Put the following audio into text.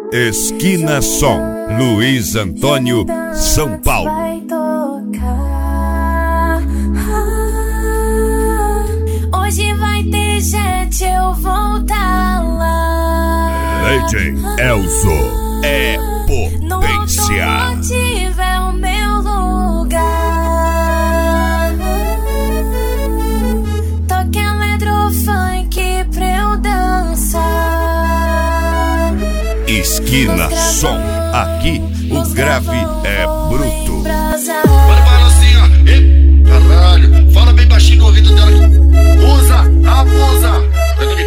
Esquina Som, Luiz Antônio, São Paulo. Vai tocar. Hoje vai ter gente, eu vou tá lá. DJ Elzo é potência. No automotivo é o meu lugar. Toque eletro-funk pra eu dançar. Esquina Som, aqui o grave é bruto. Fala assim, ó. Caralho, fala bem baixinho no ouvido dela. Usa, abusa.